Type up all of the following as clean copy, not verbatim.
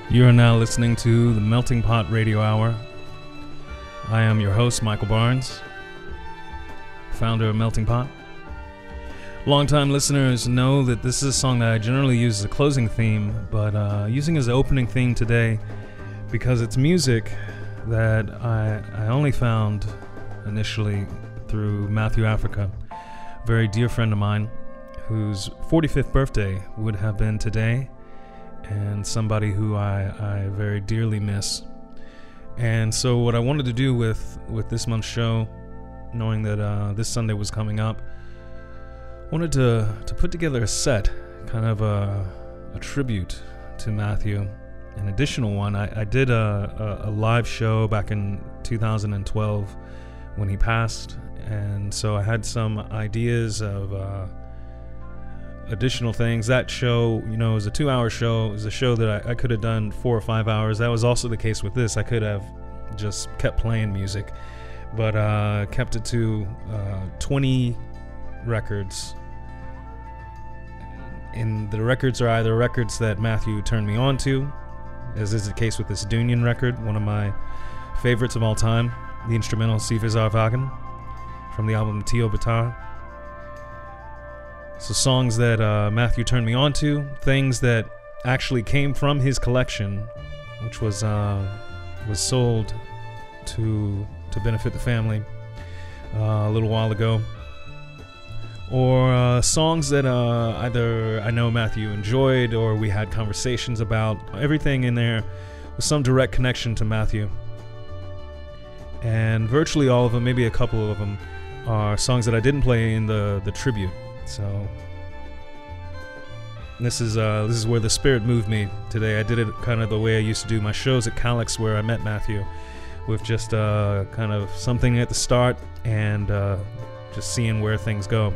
You are now listening to the Melting Pot Radio Hour. I am your host, Michael Barnes, founder of Melting Pot. Longtime listeners know that this is a song that I generally use as a closing theme, but using as an opening theme today because it's music that I only found initially through Matthew Africa, a very dear friend of mine whose 45th birthday would have been today, and somebody who I very dearly miss. And so what I wanted to do with this month's show, knowing that this Sunday was coming up, wanted to put together a set, kind of a tribute to Matthew, an additional one. I did a live show back in 2012 when he passed, and so I had some ideas of additional things. That show, you know, is a 2-hour show. It was a show that I could have done 4 or 5 hours. That was also the case with this. I could have just kept playing music, but kept it to 20 records. And the records are either records that Matthew turned me on to, as is the case with this Dunion record, one of my favorites of all time, the instrumental Sifizar Wagen from the album Tio Batar. So songs that Matthew turned me on to, things that actually came from his collection, which was sold to benefit the family a little while ago, or songs that either I know Matthew enjoyed or we had conversations about. Everything in there with some direct connection to Matthew. And virtually all of them, maybe a couple of them, are songs that I didn't play in the tribute. So this is where the spirit moved me today. I did it kind of the way I used to do my shows at Calix, where I met Matthew, with just kind of something at the start and just seeing where things go.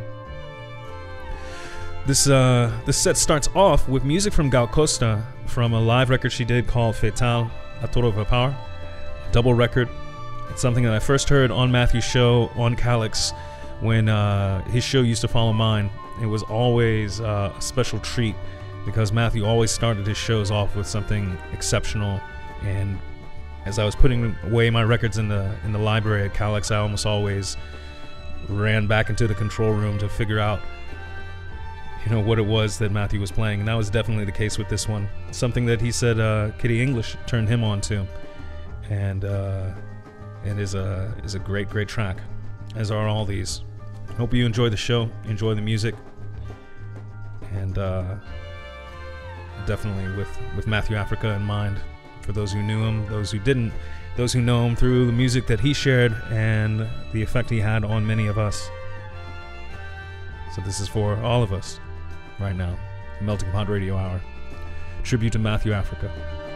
This set starts off with music from Gal Costa from a live record she did called Fetal a Todo Vapor, a double record. It's something that I first heard on Matthew's show on Calix when his show used to follow mine. It was always a special treat because Matthew always started his shows off with something exceptional. And as I was putting away my records in the library at Calix, I almost always ran back into the control room to figure out, you know, what it was that Matthew was playing. And that was definitely the case with this one. Something that he said Kitty English turned him on to. And it is a great track, as are all these. Hope you enjoy the show, enjoy the music, and definitely with Matthew Africa in mind. For those who knew him, those who didn't, those who know him through the music that he shared and the effect he had on many of us. So this is for all of us right now. Melting Pot Radio Hour. Tribute to Matthew Africa.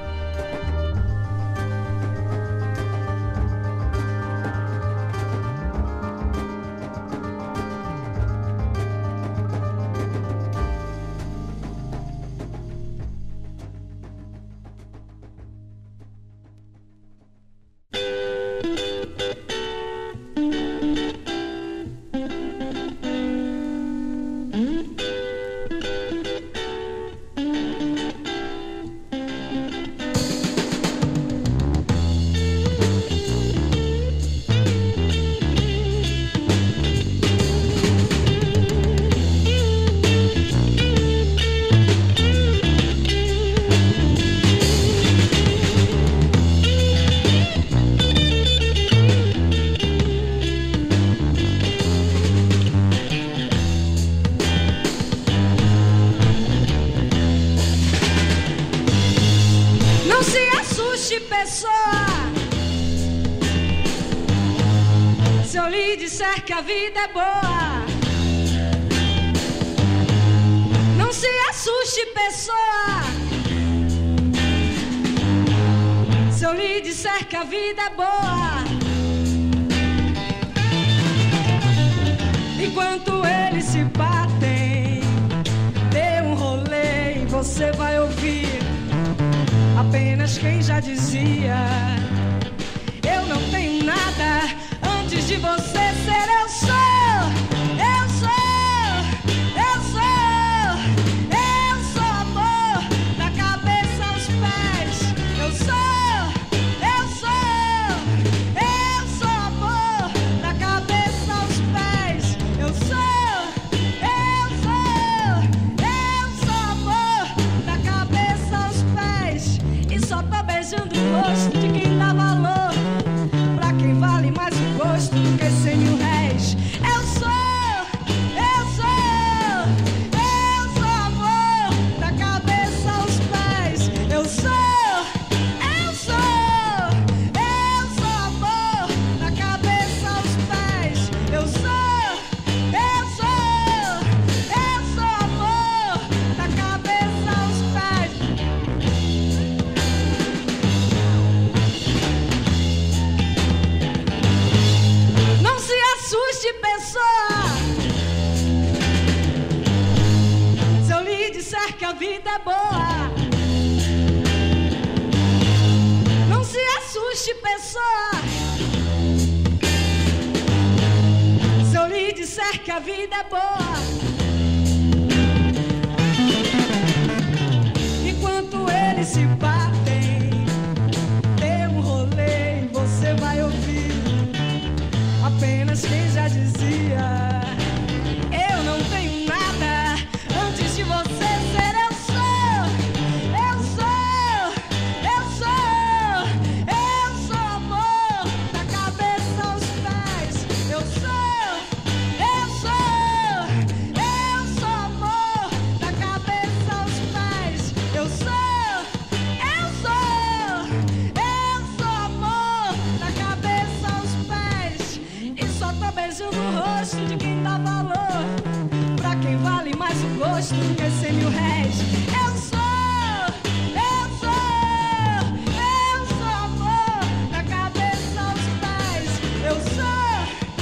Que a vida é boa. Não se assuste, pessoa, se eu lhe disser que a vida é boa. Enquanto eles se batem, dê um rolê e você vai ouvir apenas quem já dizia: eu não tenho nada antes de você ser. Eu sou, eu sou, eu sou, eu sou amor da cabeça aos pés. do que 100 mil réis. Eu sou amor da cabeça aos pés. Eu sou amor da cabeça aos pés. Eu sou amor da cabeça aos pés. Não se assuste, pessoa, se eu lhe disser que a vida é boa. Não se assuste, pessoa, se eu lhe disser que a vida é boa. Enquanto eles se batem, dê um rolê e você vai ouvir apenas quem já dizia: eu não tenho nada antes de você ser. Eu sou amor da cabeça aos pés. Eu sou amor da cabeça aos pés. Eu sou amor da cabeça aos pés. E só tô beijando o rosto de quem dá valor, pra quem vale mais o gosto do que 100 mil réis. Eu sou amor da cabeça aos pés. Eu sou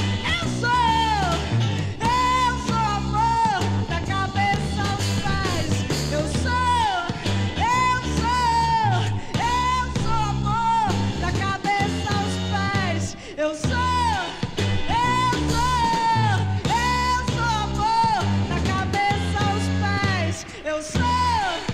amor da cabeça aos pés. Eu sou amor da cabeça aos pés. Eu sou amor da cabeça aos pés. Eu sou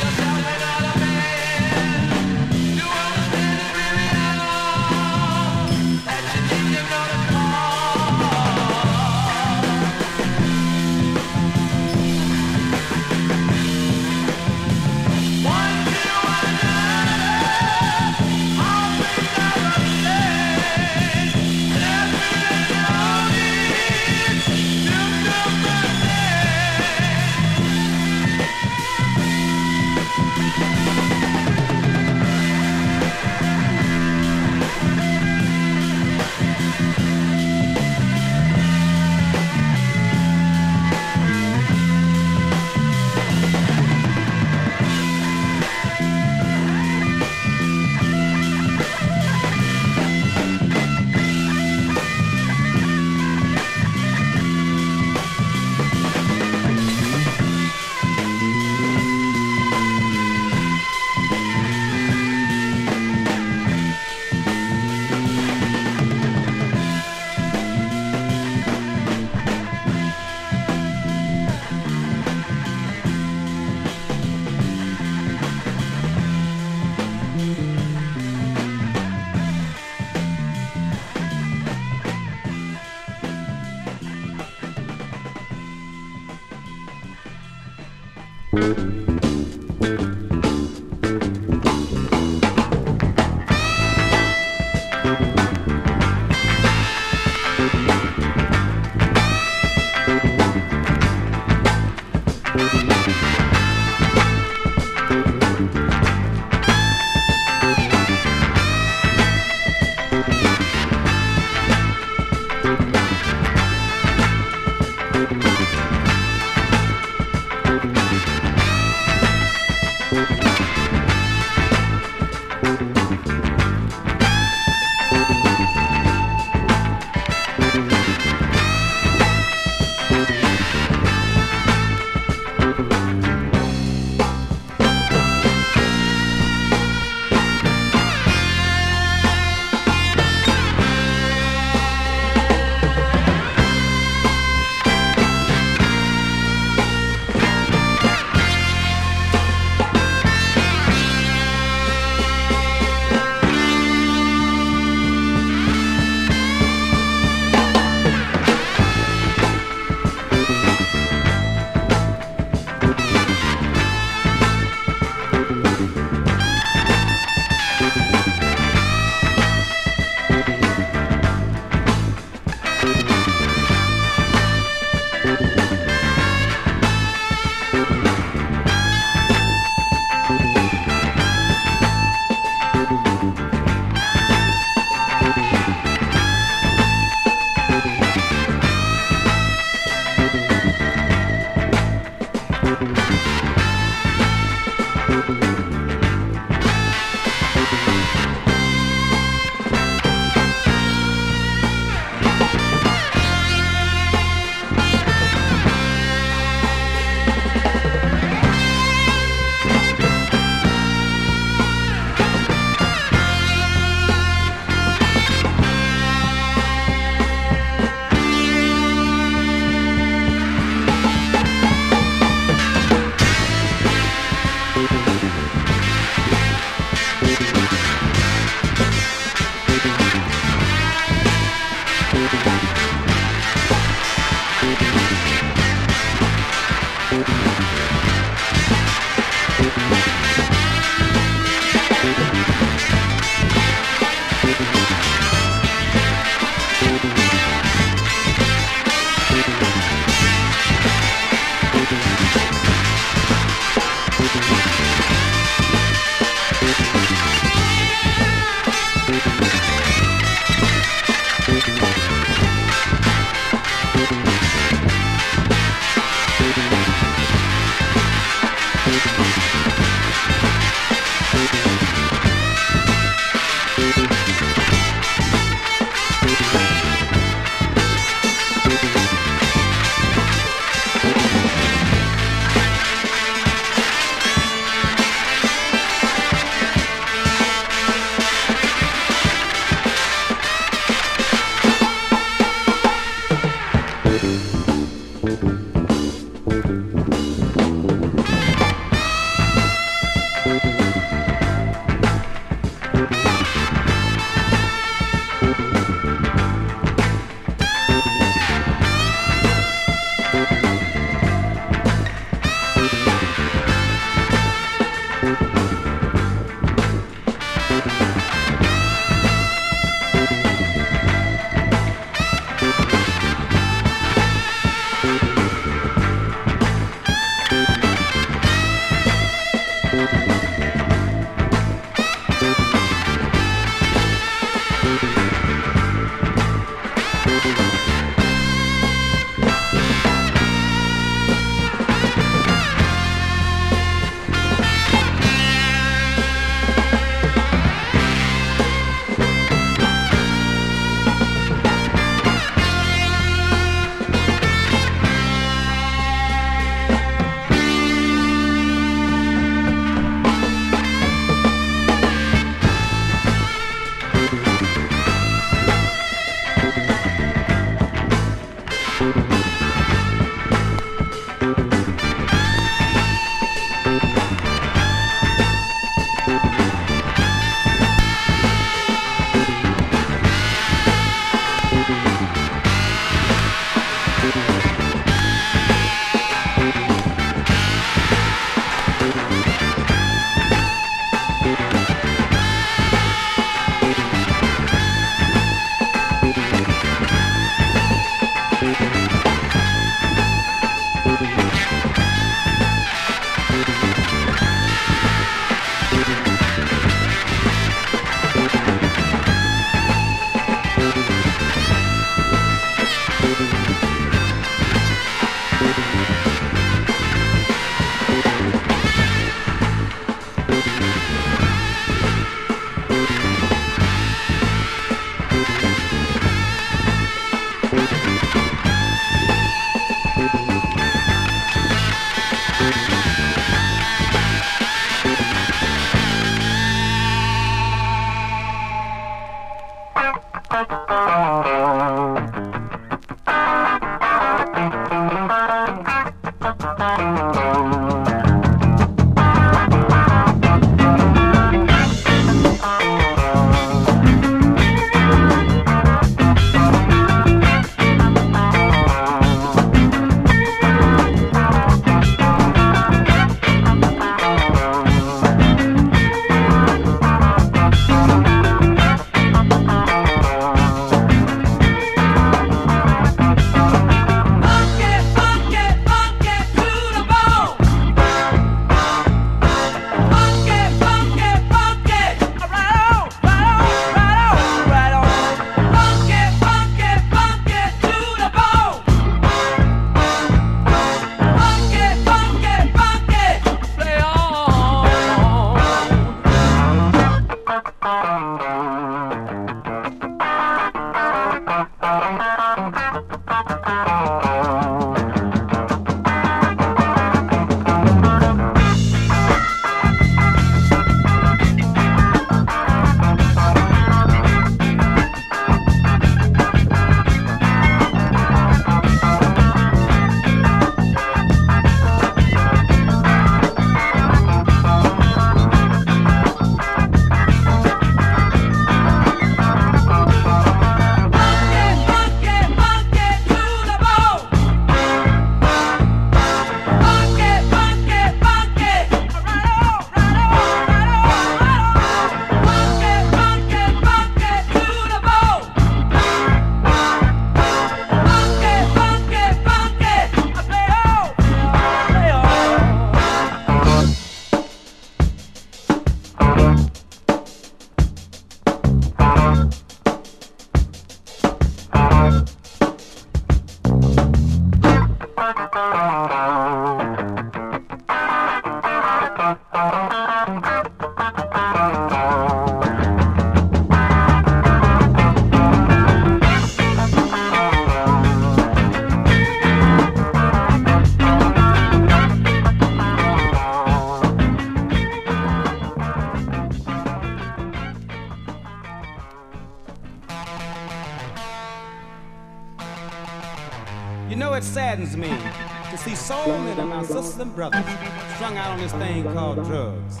You know, it saddens me to see so many of my sisters and brothers strung out on this thing called drugs.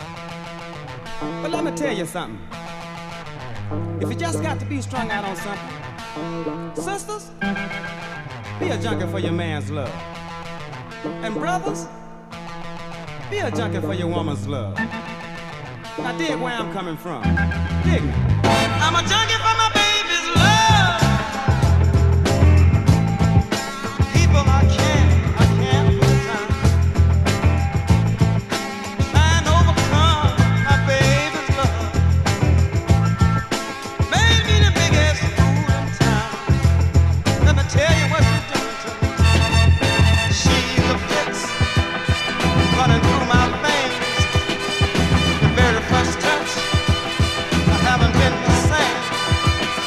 But let me tell you something. If you just got to be strung out on something, sisters, be a junkie for your man's love. And brothers, be a junkie for your woman's love. Now dig where I'm coming from. Dig me. I'm a junkie for my baby's love. People, I can't put time. Trying to overcome my baby's love. Made me the biggest fool in town. Let me tell you what she's doing to me. She's a fix running through my veins. The very first touch, I haven't been the same.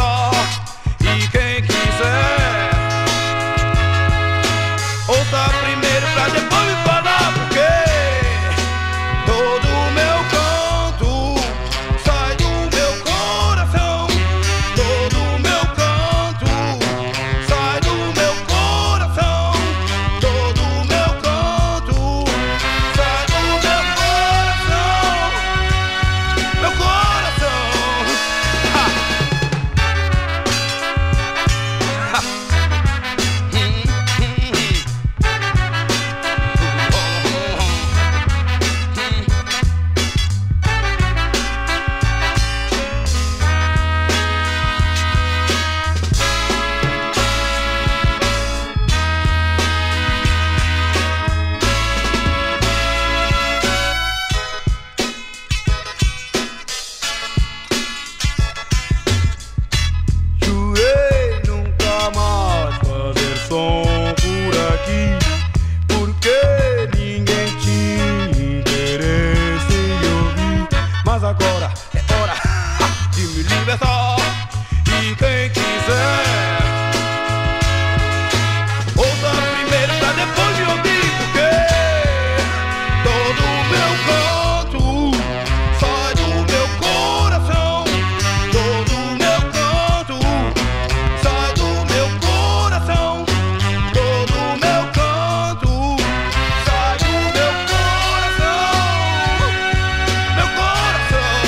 só. E quem quiser, ouça primeiro pra depois me falar porque todo meu canto sai do meu coração. Todo meu canto sai do meu coração. Todo meu canto sai do meu coração. Meu coração. Ha. Ha. Jurei nunca mais fazer som por aqui, porque ninguém tinha interesse em ouvir. Mas agora é hora de me libertar. E quem quiser, ouça primeiro pra depois me ouvir, porque todo meu canto sai do meu coração. Todo meu canto sai do meu coração. Todo meu canto sai do meu coração. Meu coração.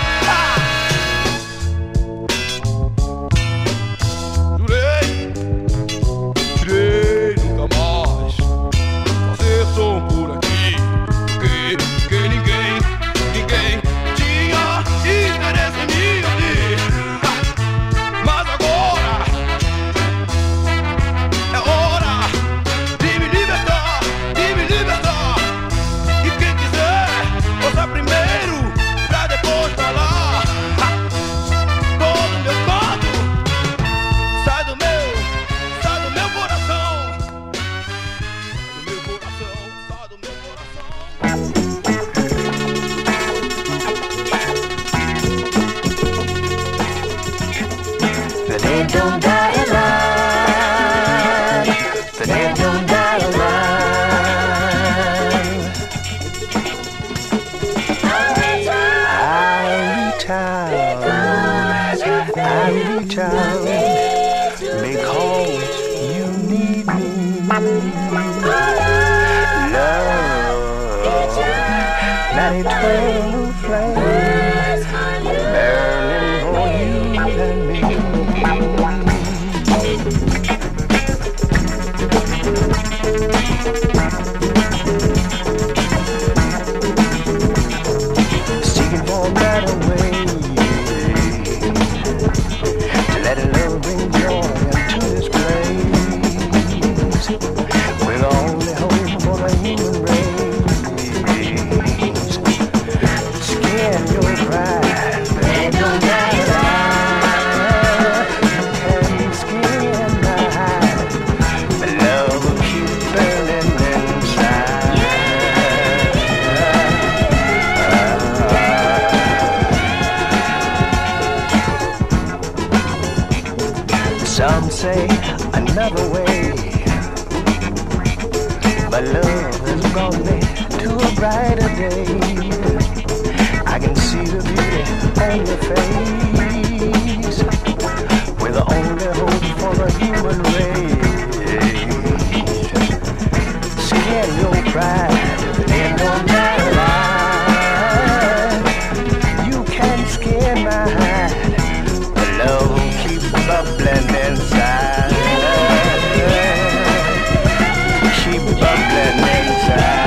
Jurei nunca mais fazer som por aqui, porque ninguém tinha interesse em me ouvir. Mas agora é hora de me libertar, de me libertar. E quem quiser, ouça primeiro pra depois falar. Todo meu canto sai do meu coração. Sai do meu coração, sai do meu coração. The dead don't die alive. The dead don't die alive. I reach out because you need me. Love, that eternal flame burning for you and me. Seeking for a better way to let love bring joy into this place. We're the only hope for the human race. Skin your pride, but don't die alive. Can skin my hide, but love will keep burning inside. Some say another way, but love has brought me to a brighter day. I can see the beauty on your face. We're the only hope for the human race. Skin your pride and don't die alive. You can skin my hide, but love will keep bubbling inside. Keep bubbling inside.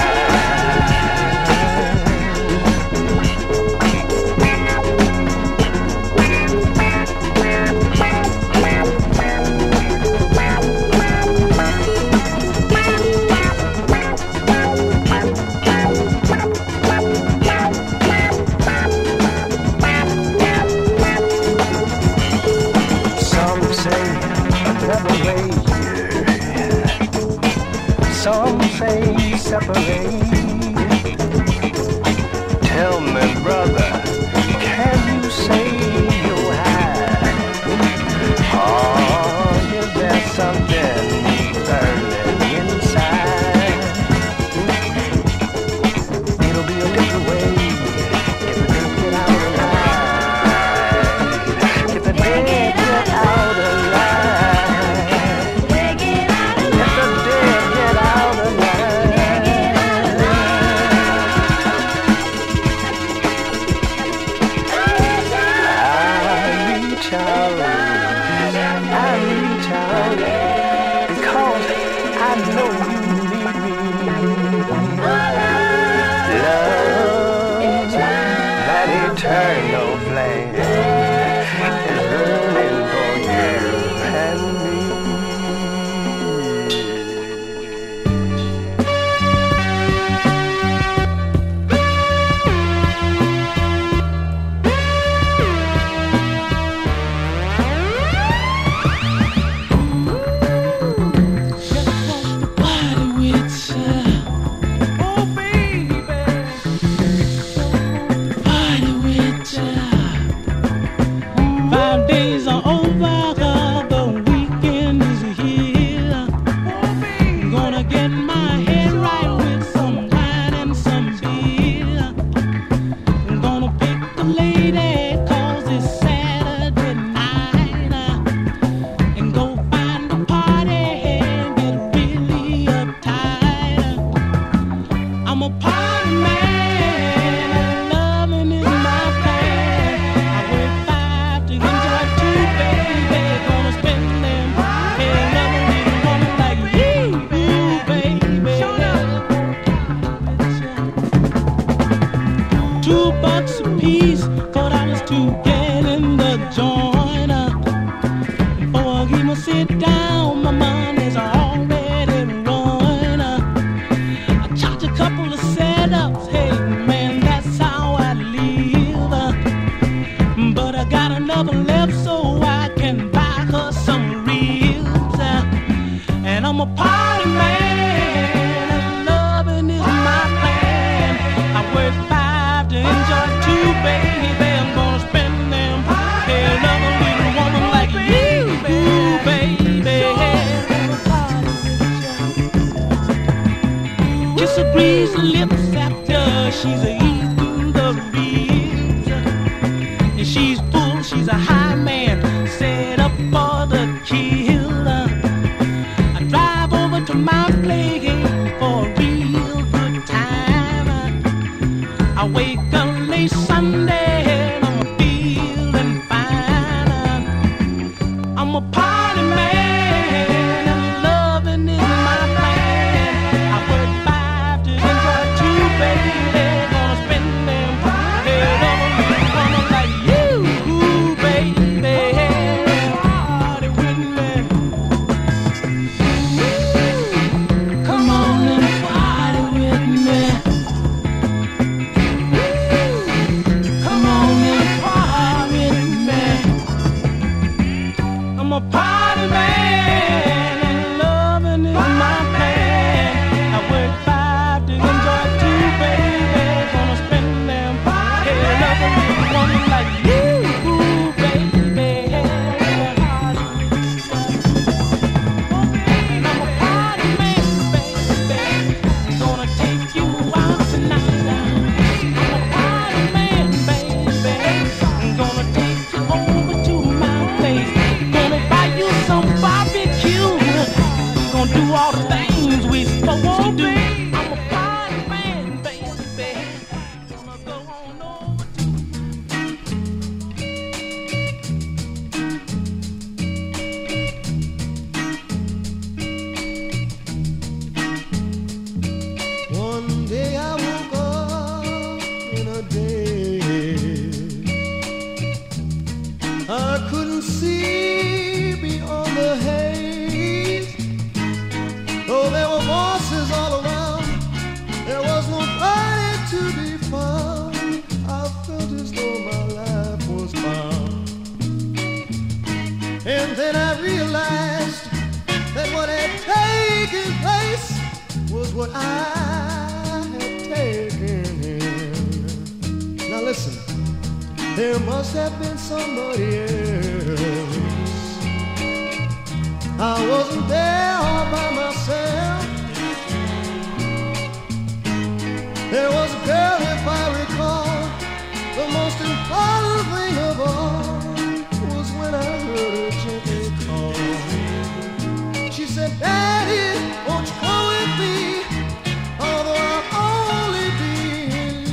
Some say separate. Tell me, brother, can you say you're high? I reach out because I know you need me. Love, that eternal flame is burning for you and me.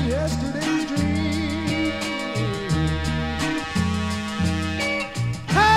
Hey!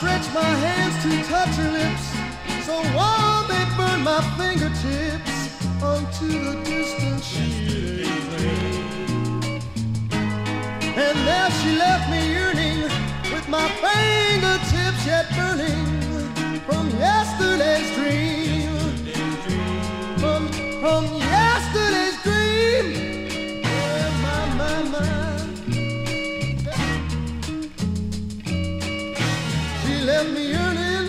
stretch my hands to touch her lips, so warm they burn my fingertips onto the distant shielding dream. And there she left me yearning, with my fingertips yet burning from yesterday's dream. From yesterday's dream. Yeah, my. She left me yearning,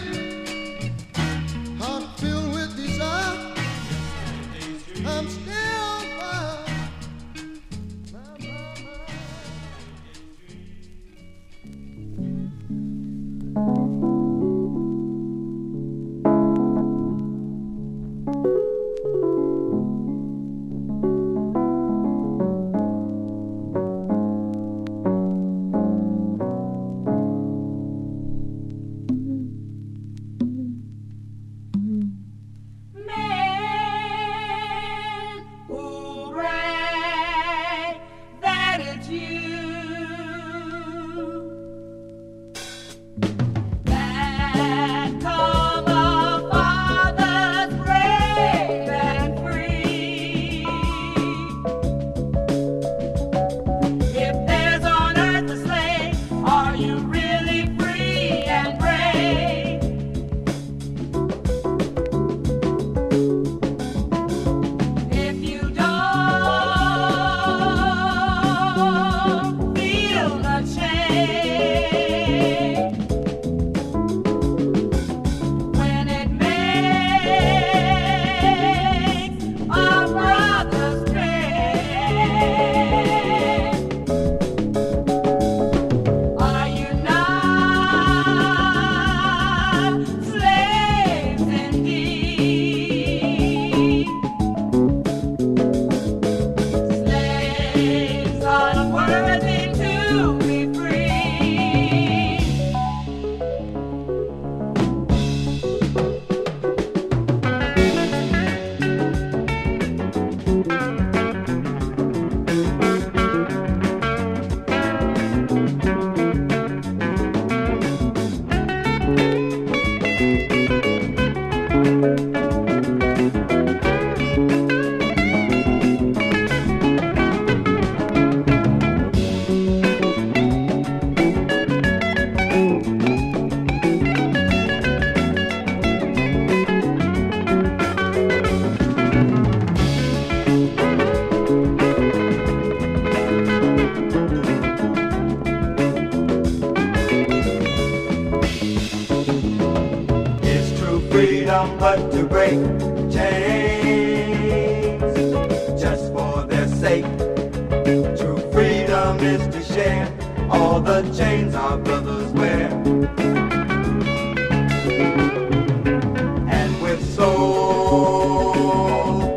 heart filled with desire. I'm still fire. But to break chains just for their sake. True freedom is to share all the chains our brothers wear. And with soul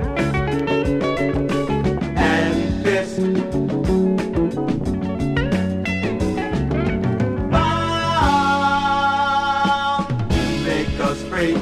and fist, bound to make us free.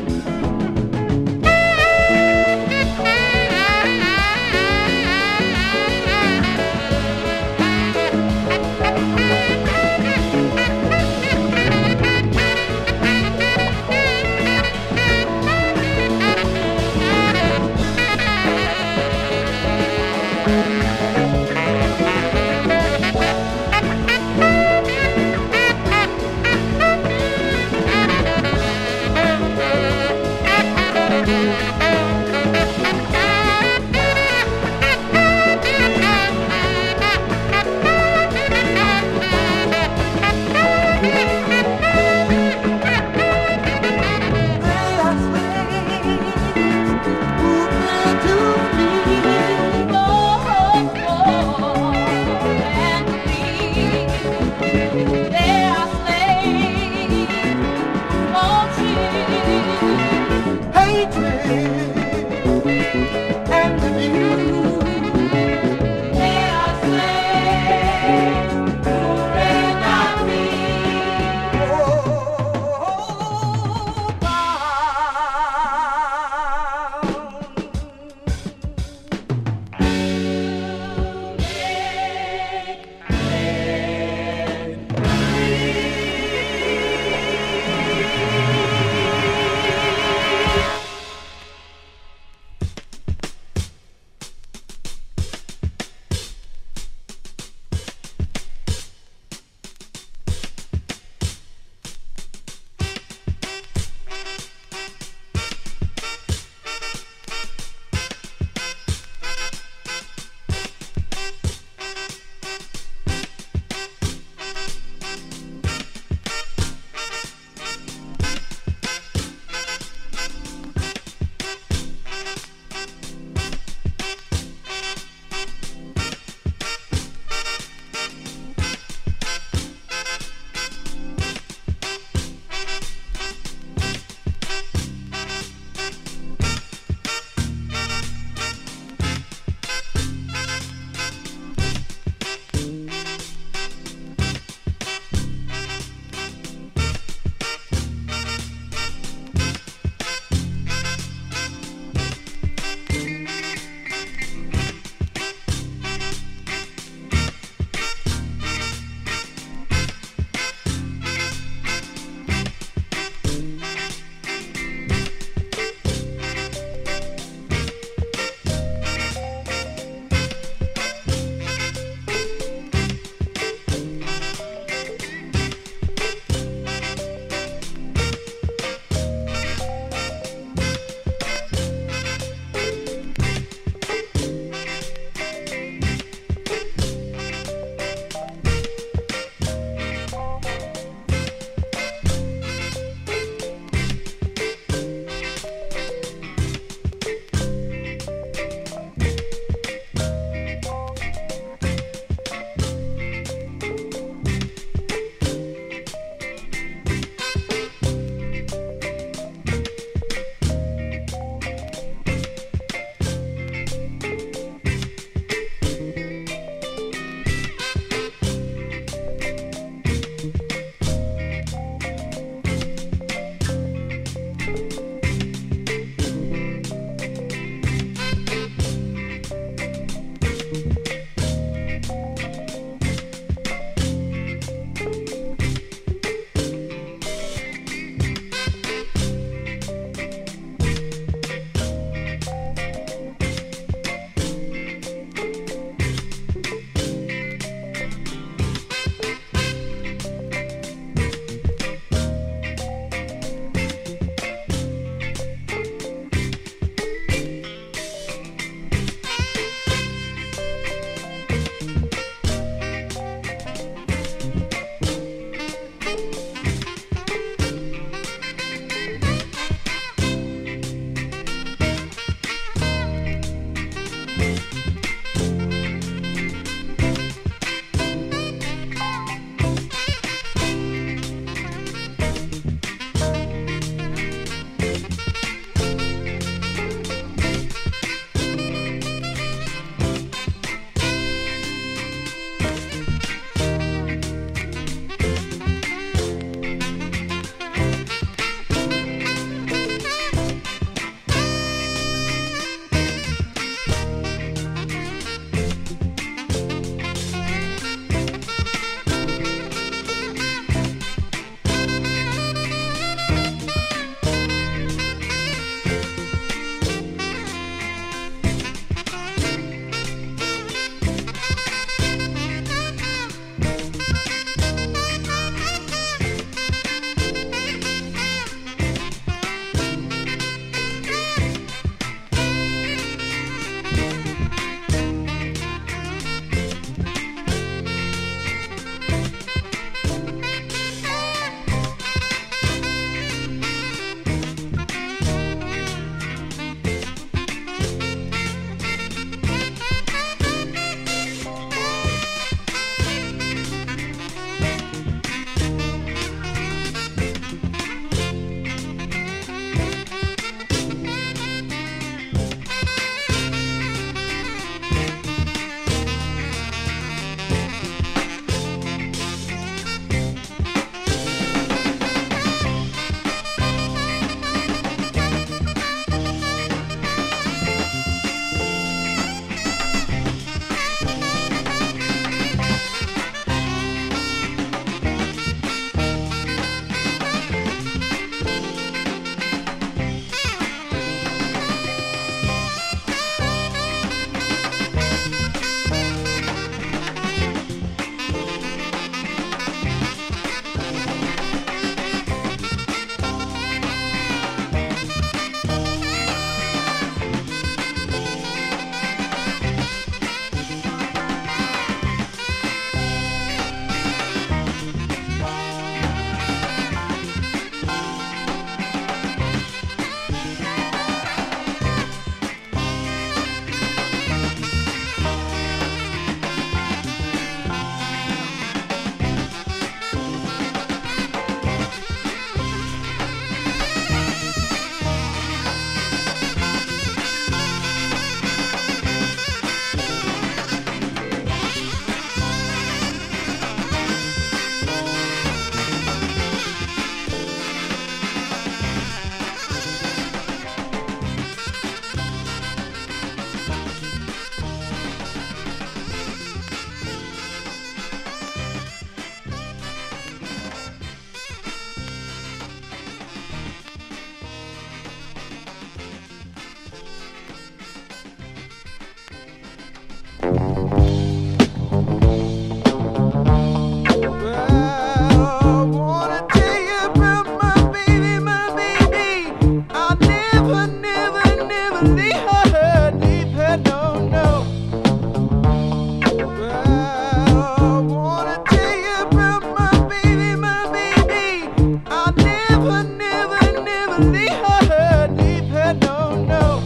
leave her, no, no.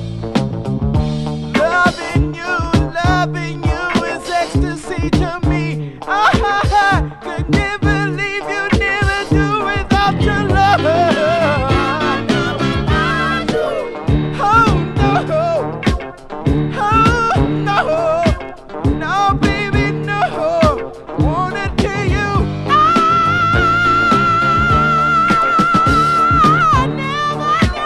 Loving you is ecstasy to me. Could never leave you, never do without your love. Oh no, oh no, no baby, no. Wanna tell you, I never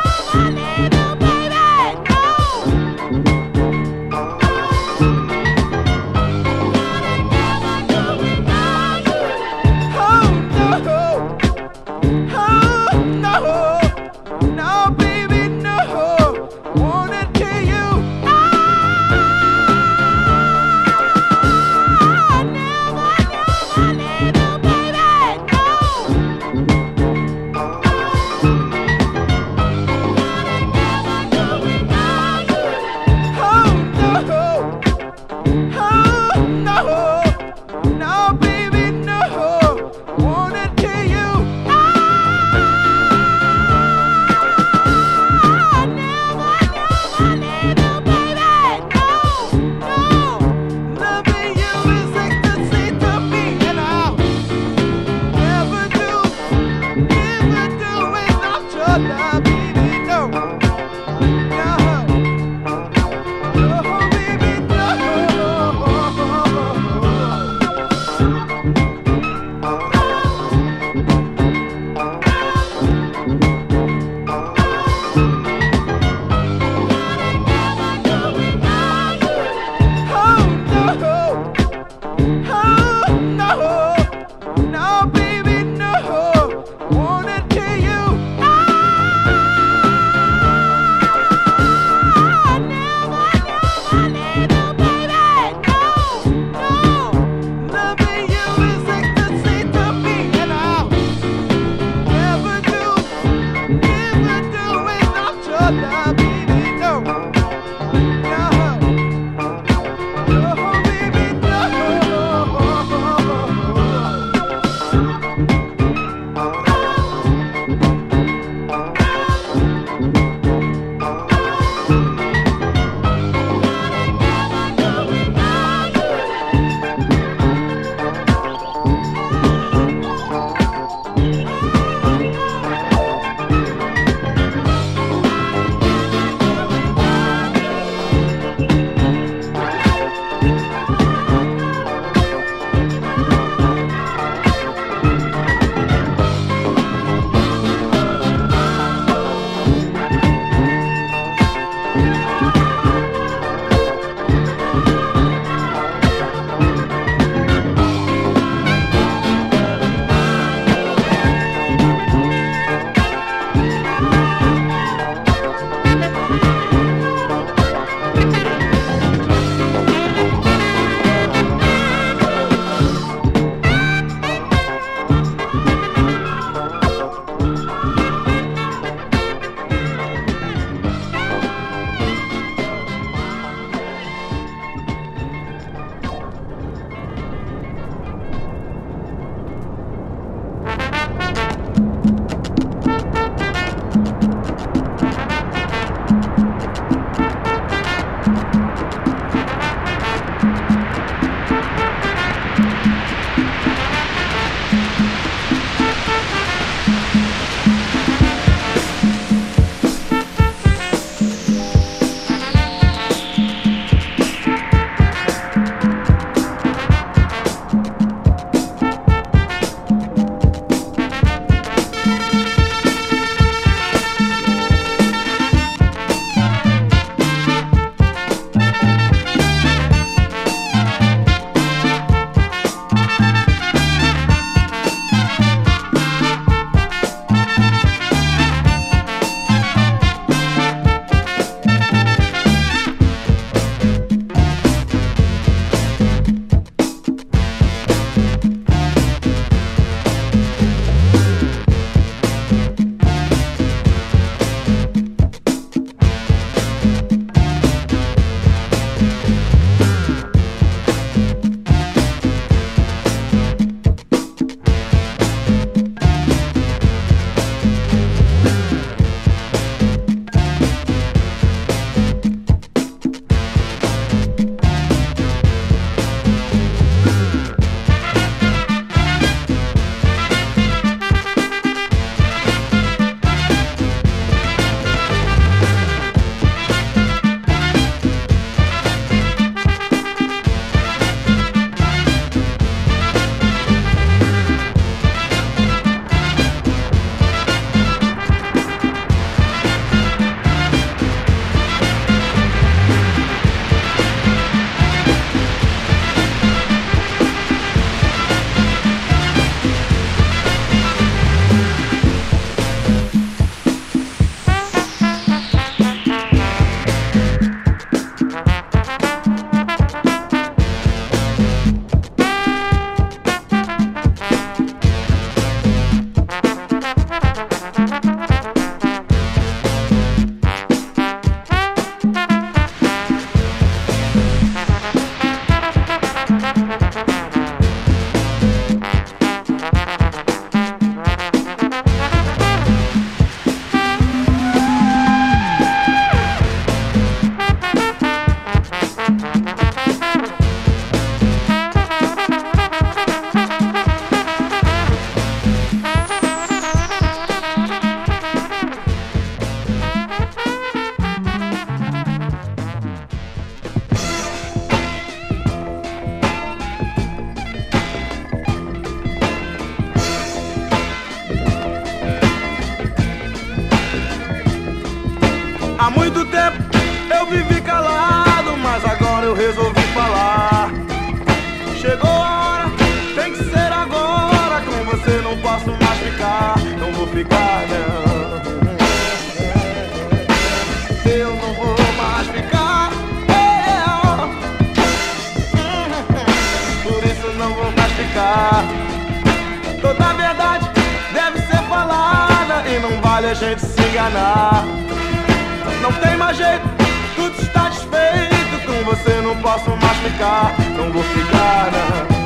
gente se enganar. Não tem mais jeito, tudo está desfeito. Com você não posso mais ficar, não vou ficar, não.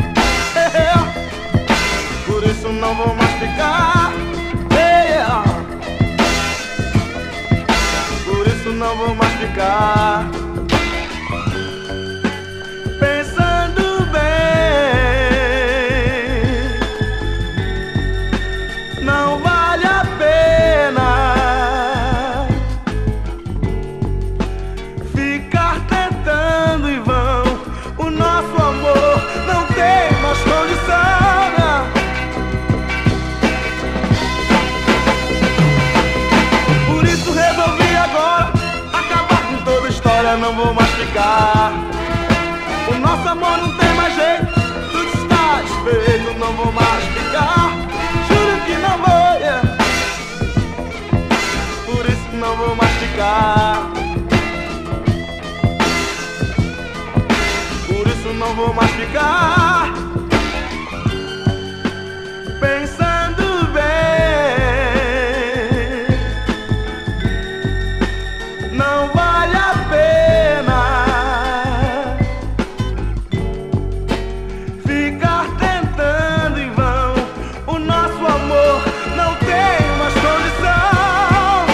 Por isso não vou mais ficar. Por isso não vou mais ficar. Pensando bem, não vale a pena ficar tentando em vão. O nosso amor não tem mais condição. Por isso resolvi agora acabar com toda a história. Não vou mais ficar. O nosso amor não tem mais jeito, tudo está desfeito. Não vou mais ficar, juro que não vou, yeah. Por isso não vou mais ficar. Por isso não vou mais ficar. Pensando bem, não vale a pena ficar tentando em vão. O nosso amor não tem mais condição.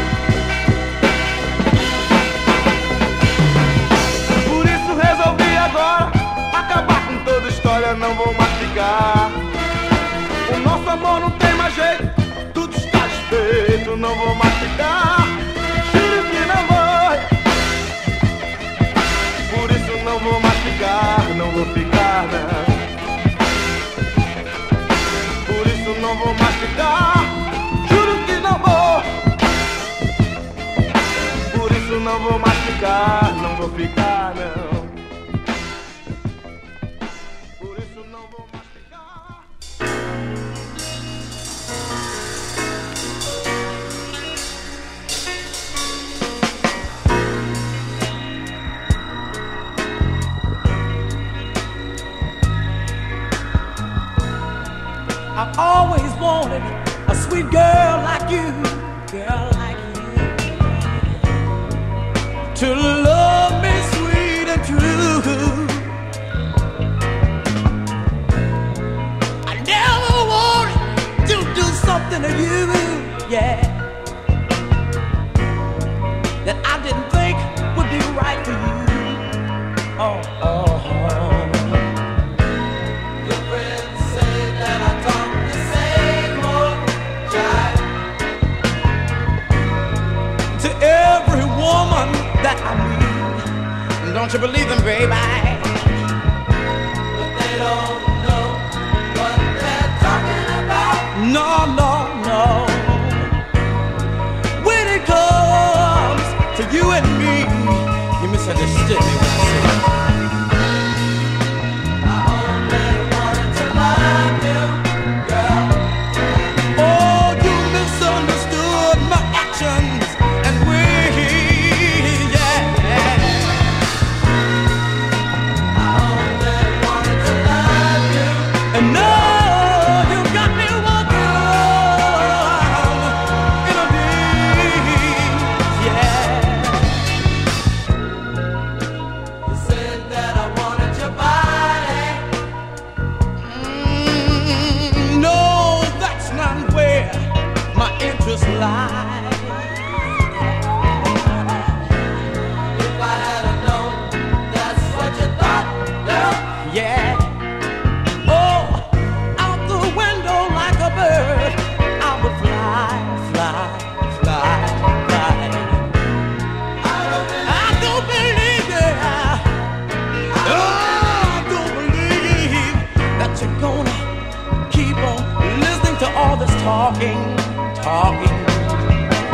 Por isso resolvi agora acabar com toda a história. Não vou mais ficar. O nosso amor não tem mais jeito, tudo está desfeito. Não vou mais ficar, juro que não vou. Por isso não vou mais ficar, não vou ficar, não. Por isso não vou mais ficar, juro que não vou. Por isso não vou mais ficar, não vou ficar, não. Por isso não vou mais ficar. I've always wanted a sweet girl like you, to love me sweet and true. I never wanted to do something to you, yeah, that I didn't think would be right for you. Oh, oh, oh. Every woman that I meet, don't you believe them, baby? But they don't know what they're talking about. No, no, no. When it comes to you and me, you misunderstood me when I said I only wanted to love you, girl. Oh, you misunderstood my actions. Talking.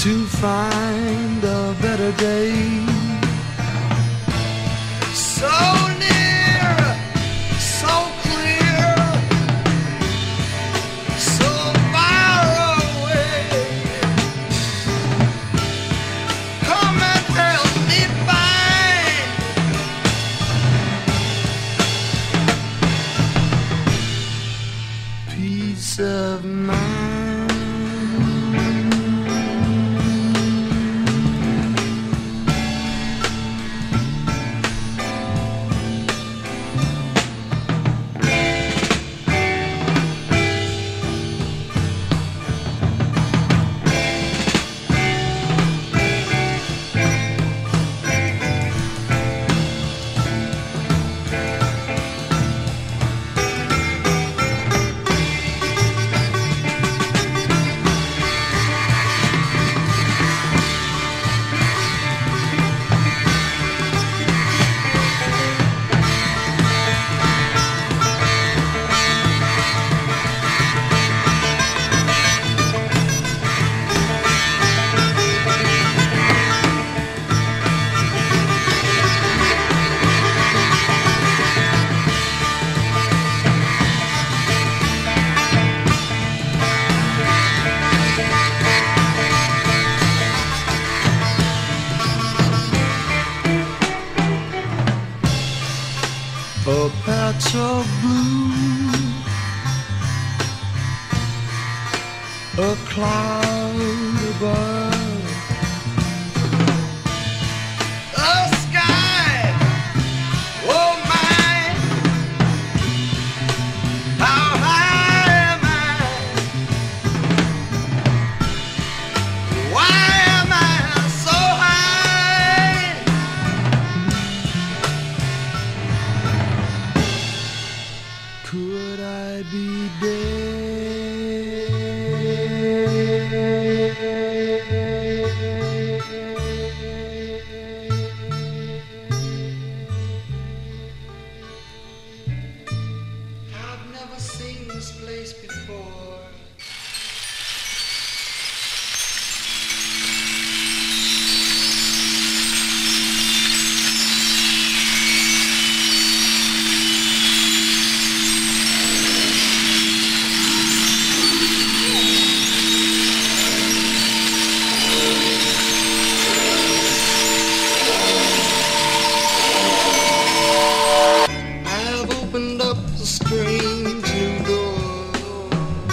to find a better day. So near, so clear, so far away. Come and help me find peace of mind. A patch of blue, a cloud above, a sky, oh my, how high am I? Why am I so high? Could I be dead? I've never seen this place before. I've opened up a strange new door,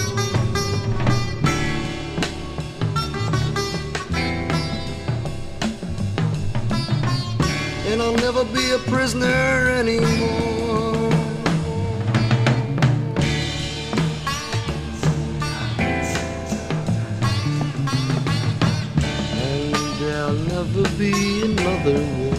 and I'll never be a prisoner anymore. And there'll never be another war.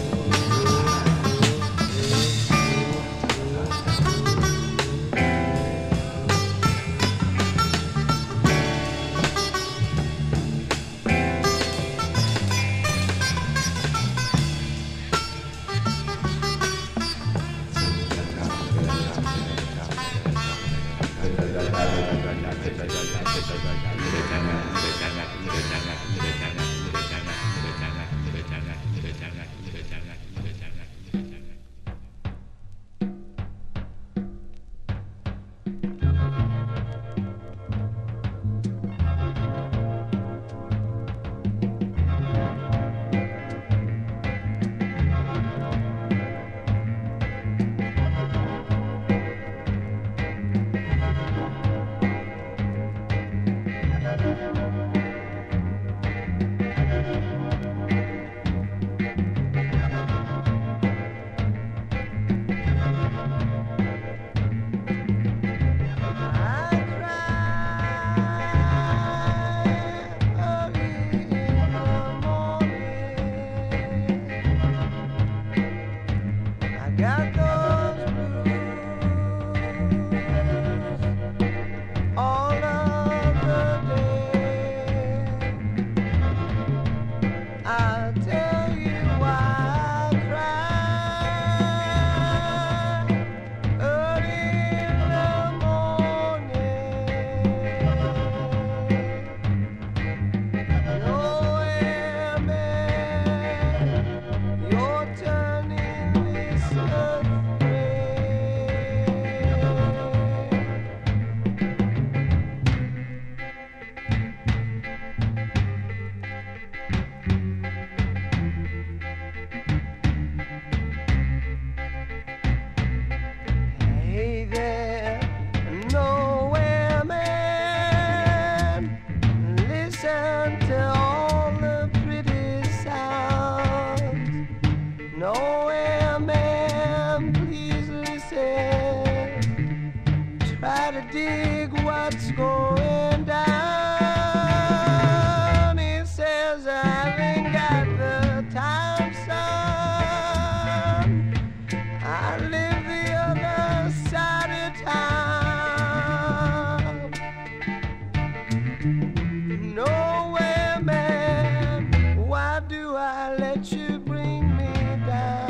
dig what's going down. He says I haven't got the time, son. I live the other side of town. Nowhere, man, why do I let you bring me down?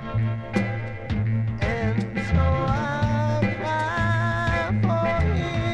And so I cry for him.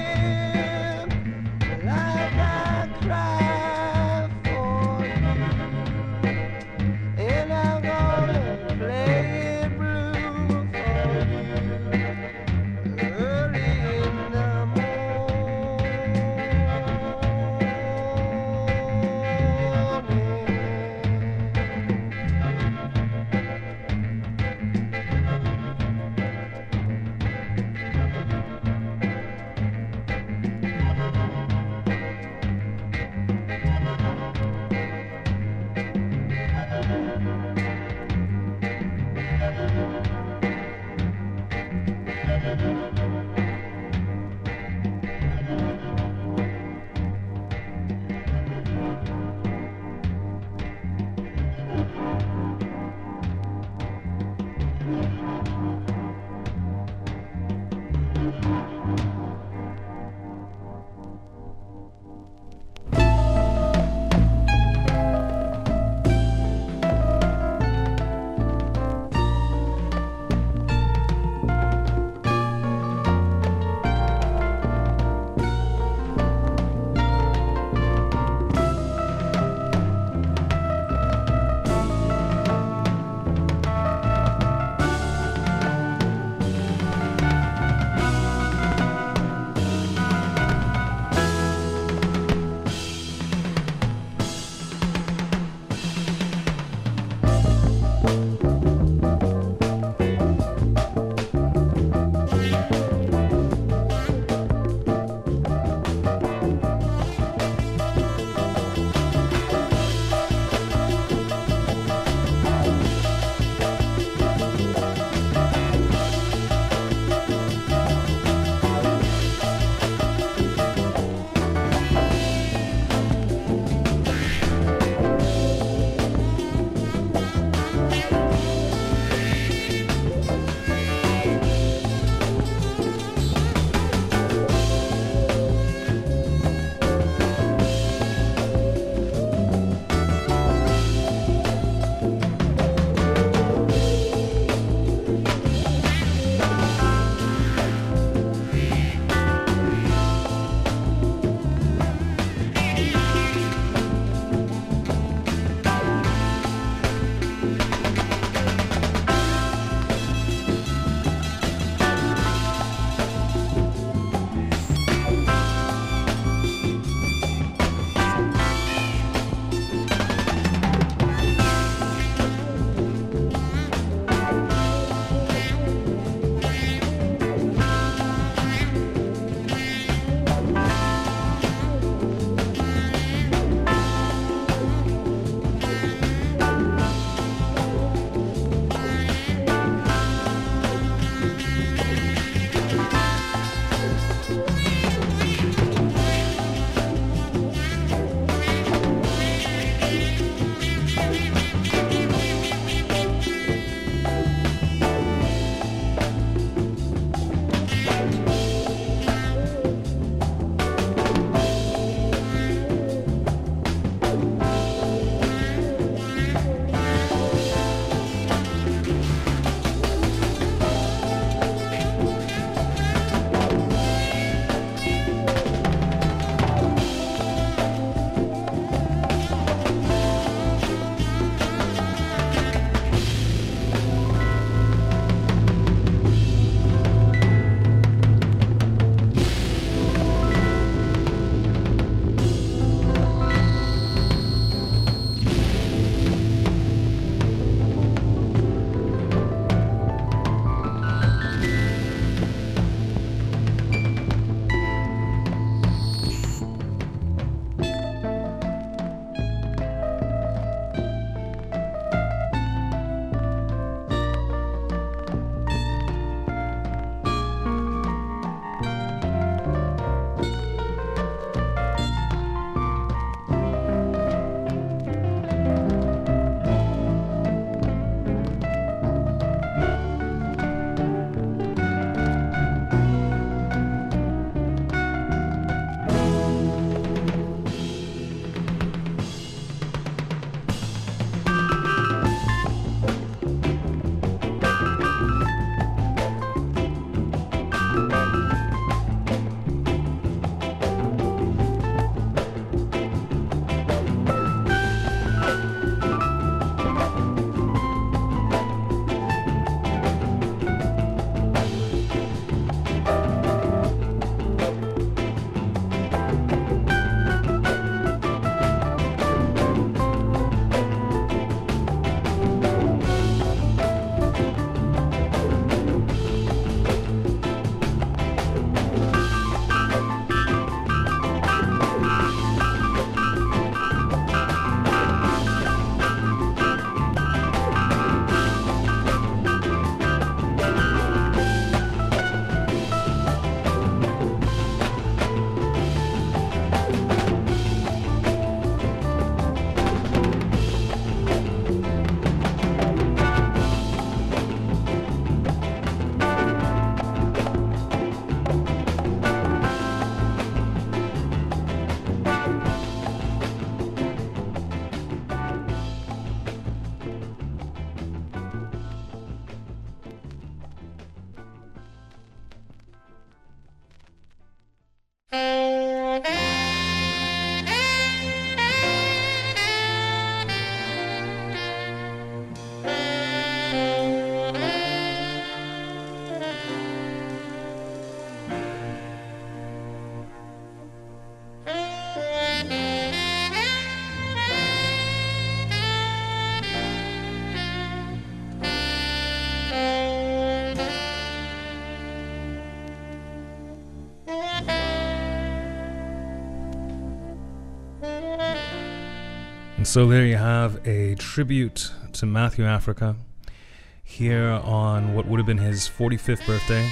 So there you have a tribute to Matthew Africa here on what would have been his 45th birthday.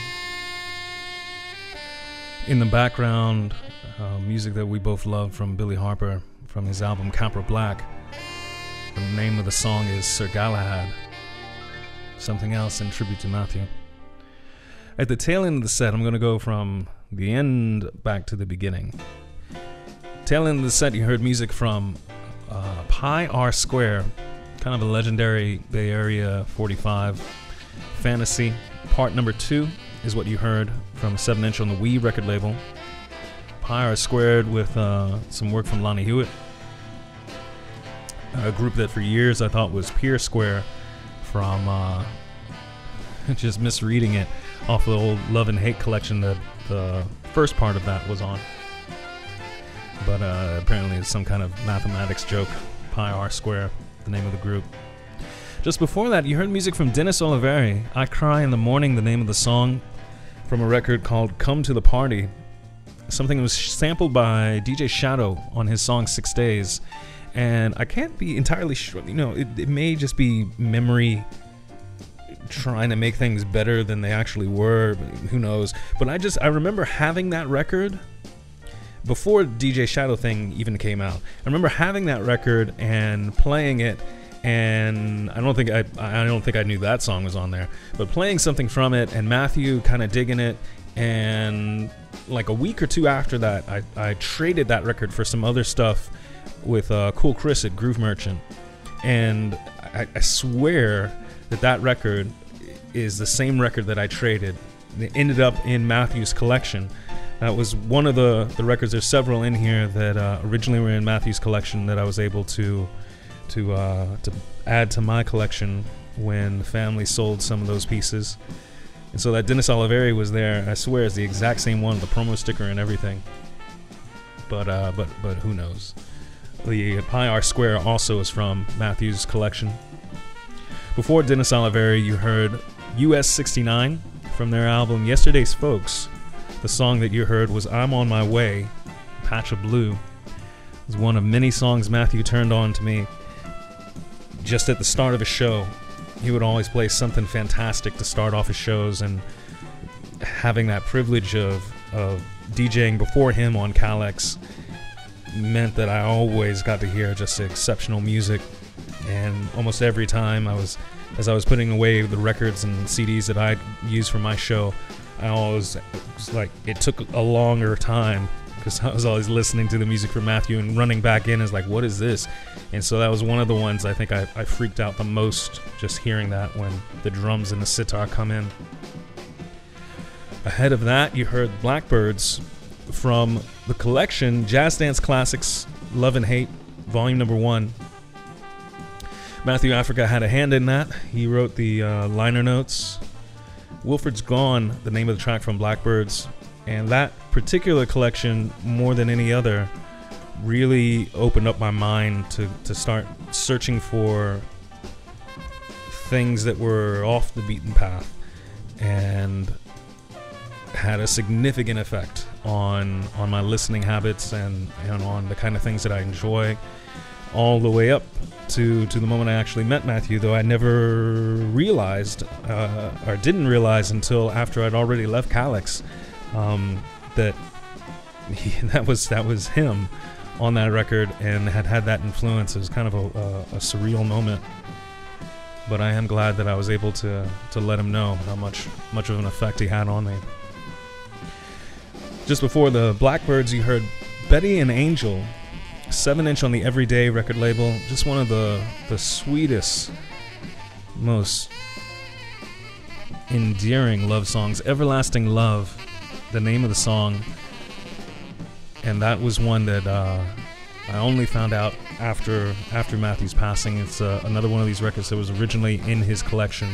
In the background, music that we both love from Billy Harper from his album Capra Black. The name of the song is Sir Galahad. Something else in tribute to Matthew. At the tail end of the set, I'm going to go from the end back to the beginning. Tail end of the set, you heard music from Pi R Square, kind of a legendary Bay Area 45 fantasy. Part number 2 is what you heard from 7-inch on the Wee record label. Pi R Squared with some work from Lonnie Hewitt, a group that for years I thought was Pier Square from just misreading it off the old Love and Hate collection that the first part of that was on. But apparently it's some kind of mathematics joke. Pi R Square, the name of the group. Just before that, you heard music from Dennis Oliveri. I Cry in the Morning, the name of the song, from a record called Come to the Party. Something that was sampled by DJ Shadow on his song 6 Days. And I can't be entirely sure, it may just be memory trying to make things better than they actually were. Who knows? But I remember having that record before DJ Shadow thing even came out. I remember having that record and playing it, and I don't think I knew that song was on there, but playing something from it and Matthew kind of digging it, and like a week or two after that, I traded that record for some other stuff with Cool Chris at Groove Merchant, and I swear that record is the same record that I traded. It ended up in Matthew's collection. That was one of the records. There's several in here that originally were in Matthew's collection that I was able to add to my collection when the family sold some of those pieces. And so that Dennis Oliveri was there. I swear it's the exact same one, the promo sticker and everything. But who knows? The Pi R Square also is from Matthew's collection. Before Dennis Oliveri, you heard US 69 from their album Yesterday's Folks. The song that you heard was I'm on My Way, Patch of Blue. It was one of many songs Matthew turned on to me just at the start of a show. He would always play something fantastic to start off his shows, and having that privilege of DJing before him on Calex meant that I always got to hear just exceptional music. And almost every time as I was putting away the records and CDs that I'd use for my show, I always was like, it took a longer time because I was always listening to the music from Matthew and running back in as like, what is this? And so that was one of the ones I think I freaked out the most, just hearing that when the drums and the sitar come in. Ahead of that, you heard Blackbirds from the collection Jazz Dance Classics Love and Hate, Volume Number 1. Matthew Africa had a hand in that. He wrote the liner notes. Wilfred's Gone, the name of the track from Blackbirds. And that particular collection, more than any other, really opened up my mind to start searching for things that were off the beaten path, and had a significant effect on my listening habits and on the kind of things that I enjoy, all the way up to the moment I actually met Matthew, though I never realized or didn't realize until after I'd already left Calex that that was him on that record and had that influence. It was kind of a surreal moment, but I am glad that I was able to let him know how much of an effect he had on me. Just before the Blackbirds, you heard Betty and Angel, 7-inch on the Everyday record label. Just one of the sweetest, most endearing love songs. Everlasting Love, the name of the song. And that was one that I only found out after Matthew's passing. It's another one of these records that was originally in his collection.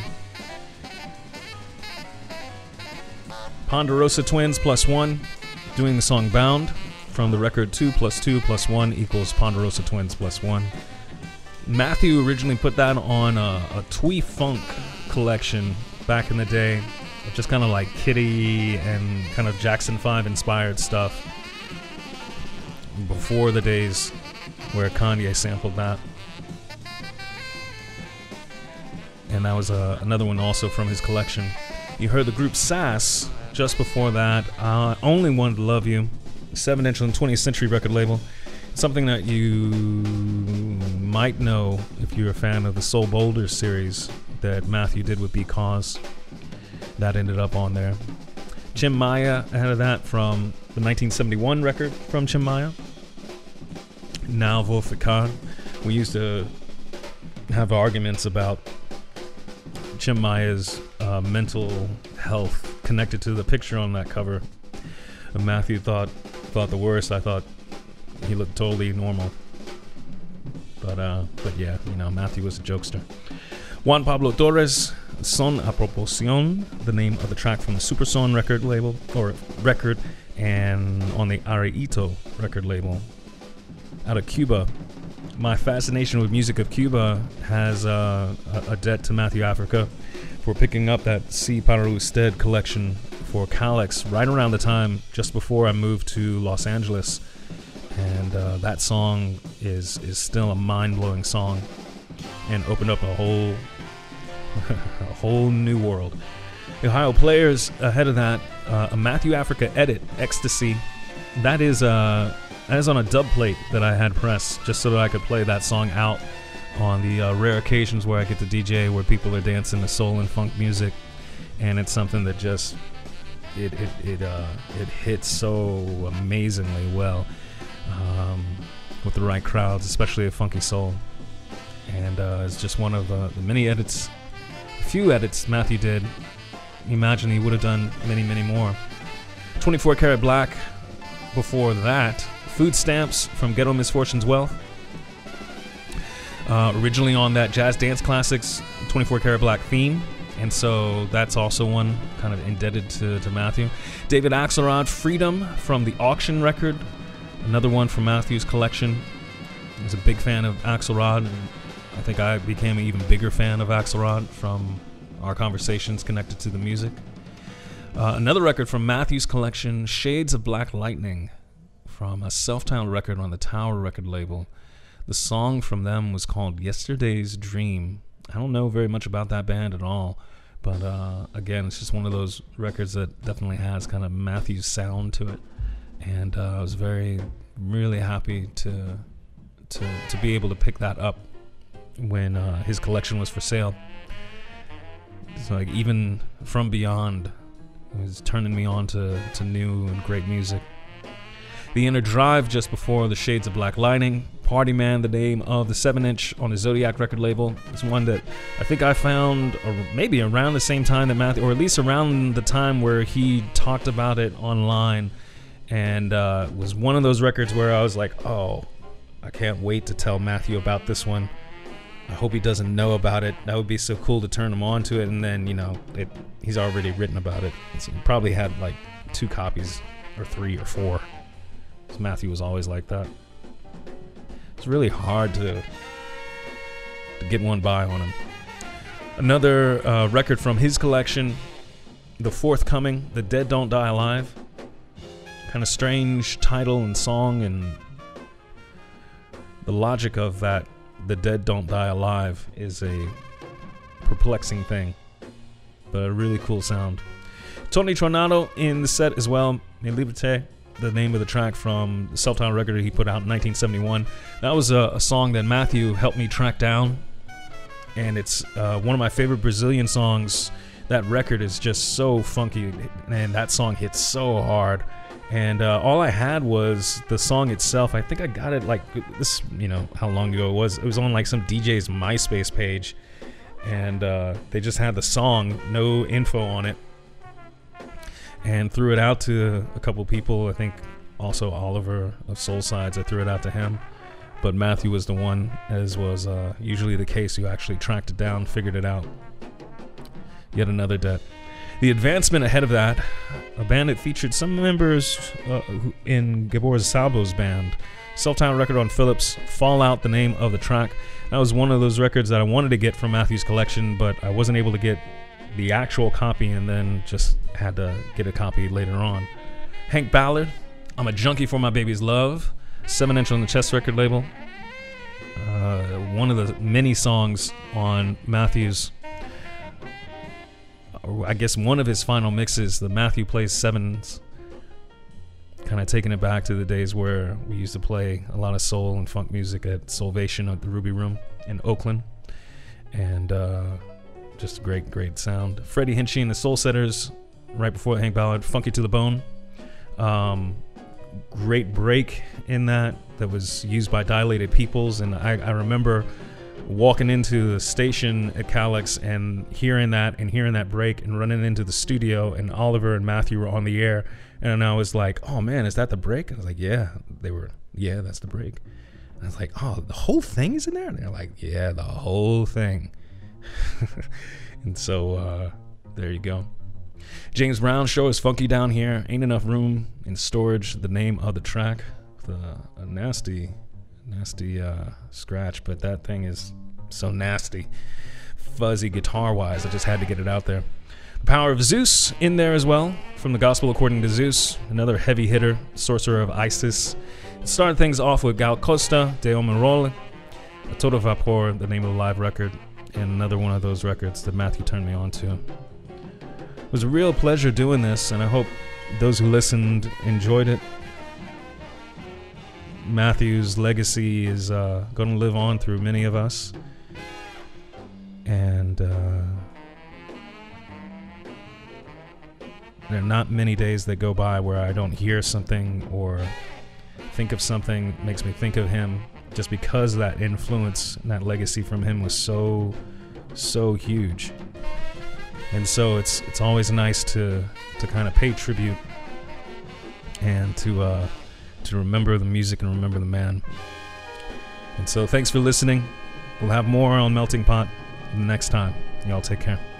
Ponderosa Twins +1 doing the song Bound from the record 2 + 2 + 1 = Ponderosa Twins +1. Matthew originally put that on a Twee Funk collection back in the day, just kind of like Kitty and kind of Jackson 5 inspired stuff, before the days where Kanye sampled that. and that was another one also from his collection. You heard the group Sass just before that. Only Wanted to Love You, 7-inch on the 20th Century record label. Something that you might know if you're a fan of the Soul Boulder series that Matthew did with Because. That ended up on there. Chim Maya ahead of that from the 1971 record from Chim Maya. Now Vofikan. We used to have arguments about Chim Maya's mental health connected to the picture on that cover. Matthew thought the worst. I thought he looked totally normal. But yeah, Matthew was a jokester. Juan Pablo Torres, Son a Proporción, the name of the track from the Super Son record label, and on the Areito record label out of Cuba. My fascination with music of Cuba has a debt to Matthew Africa for picking up that Si Para Usted collection for Calyx right around the time just before I moved to Los Angeles. And that song is still a mind-blowing song and opened up a whole new world. The Ohio Players ahead of that, a Matthew Africa edit, Ecstasy. That is on a dub plate that I had pressed just so that I could play that song out on the rare occasions where I get to DJ where people are dancing to soul and funk music, and it's something that just it hits so amazingly well with the right crowds, especially a funky soul. And it's just one of the few edits Matthew did. Imagine he would have done many, many more. 24 Karat Black before that. Food Stamps from Ghetto Misfortunes Wealth. Originally on that Jazz Dance Classics 24 Karat Black theme. And so that's also one kind of indebted to Matthew. David Axelrod, Freedom from the Auction record. Another one from Matthew's collection. I was a big fan of Axelrod, and I think I became an even bigger fan of Axelrod from our conversations connected to the music. Another record from Matthew's collection, Shades of Black Lightning, from a self-titled record on the Tower record label. The song from them was called Yesterday's Dream. I don't know very much about that band at all, but again, it's just one of those records that definitely has kind of Matthew's sound to it. And I was really happy to be able to pick that up when his collection was for sale. It's like even From Beyond was turning me on to new and great music. The Inner Drive just before the Shades of Black Lightning. Party Man, the name of the 7-inch on the Zodiac record label. It's one that I think I found maybe around the same time that Matthew, or at least around the time where he talked about it online. And was one of those records where I was like, oh, I can't wait to tell Matthew about this one. I hope he doesn't know about it. That would be so cool to turn him on to it. And then, he's already written about it. So he probably had like 2 copies or 3 or 4. Because Matthew was always like that. It's really hard to get one by on him. Another record from his collection, The Forthcoming, The Dead Don't Die Alive. Kind of strange title and song, and the logic of that, The Dead Don't Die Alive, is a perplexing thing, but a really cool sound. Tony Tornado in the set as well. Me Liberté, the name of the track from the self-titled record he put out in 1971. That was a song that Matthew helped me track down, and it's one of my favorite Brazilian songs. That record is just so funky, and that song hits so hard. And all I had was the song itself. I think I got it like this, how long ago it was. It was on like some DJ's MySpace page. And they just had the song, no info on it. And threw it out to a couple people. I think also Oliver of Soul Sides, I threw it out to him. But Matthew was the one, as was usually the case, who actually tracked it down, figured it out. Yet another debt. The Advancement ahead of that, a band that featured some members in Gabor Szabo's band. Self-titled record on Philips, Fallout, the name of the track. That was one of those records that I wanted to get from Matthew's collection, but I wasn't able to get the actual copy, and then just had to get a copy later on. Hank Ballard, I'm a Junkie for My Baby's Love, 7-inch on the Chess record label. One of the many songs on Matthew's or I guess one of his final mixes, the Matthew Plays Sevens, kind of taking it back to the days where we used to play a lot of soul and funk music at Solvation at the Ruby Room in Oakland. And just great sound. Freddie Hinchy and the Soul Setters, right before Hank Ballard, Funky to the Bone. Great break in that was used by Dilated Peoples, and I remember walking into the station at Calix and hearing that break and running into the studio, and Oliver and Matthew were on the air, and I was like, oh man, is that the break? And I was like, yeah, that's the break. And I was like, oh, the whole thing is in there? And they're like, yeah, the whole thing. And so there you go. James Brown Show is Funky Down Here. Ain't Enough Room in Storage, the name of the track. A nasty scratch, but that thing is so nasty. Fuzzy guitar-wise, I just had to get it out there. The Power of Zeus in there as well, from the Gospel According to Zeus. Another heavy hitter, Sorcerer of Isis. Started things off with Gal Costa, De Omerole, A Todo Vapor, the name of the live record, and another one of those records that Matthew turned me on to. It was a real pleasure doing this, and I hope those who listened enjoyed it. Matthew's legacy is going to live on through many of us, and there are not many days that go by where I don't hear something or think of something that makes me think of him, just because that influence and that legacy from him was so huge. And so it's always nice to kind of pay tribute and to remember the music and remember the man. And so thanks for listening. We'll have more on Melting Pot next time. Y'all take care.